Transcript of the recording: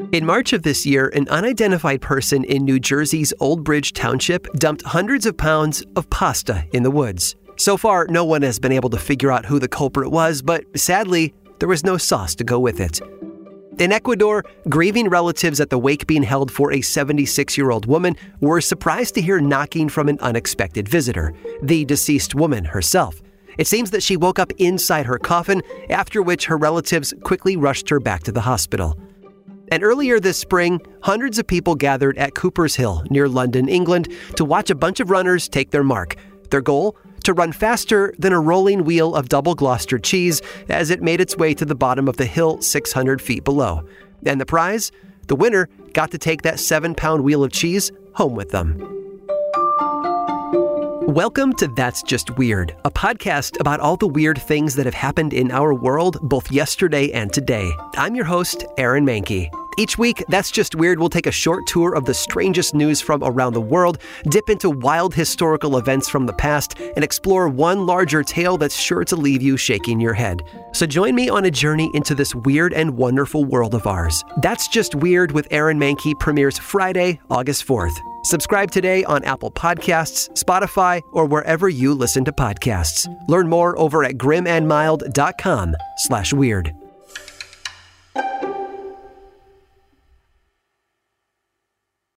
In March of this year, an unidentified person in New Jersey's Old Bridge Township dumped hundreds of pounds of pasta in the woods. So far, no one has been able to figure out who the culprit was, but sadly, there was no sauce to go with it. In Ecuador, grieving relatives at the wake being held for a 76-year-old woman were surprised to hear knocking from an unexpected visitor, the deceased woman herself. It seems that she woke up inside her coffin, after which her relatives quickly rushed her back to the hospital. And earlier this spring, hundreds of people gathered at Cooper's Hill near London, England, to watch a bunch of runners take their mark. Their goal? To run faster than a rolling wheel of double Gloucester cheese as it made its way to the bottom of the hill 600 feet below. And the prize? The winner got to take that 7-pound wheel of cheese home with them. Welcome to That's Just Weird, a podcast about all the weird things that have happened in our world both yesterday and today. I'm your host, Aaron Mahnke. Each week, That's Just Weird will take a short tour of the strangest news from around the world, dip into wild historical events from the past, and explore one larger tale that's sure to leave you shaking your head. So join me on a journey into this weird and wonderful world of ours. That's Just Weird with Aaron Mahnke premieres Friday, August 4th. Subscribe today on Apple Podcasts, Spotify, or wherever you listen to podcasts. Learn more over at grimandmild.com/weird.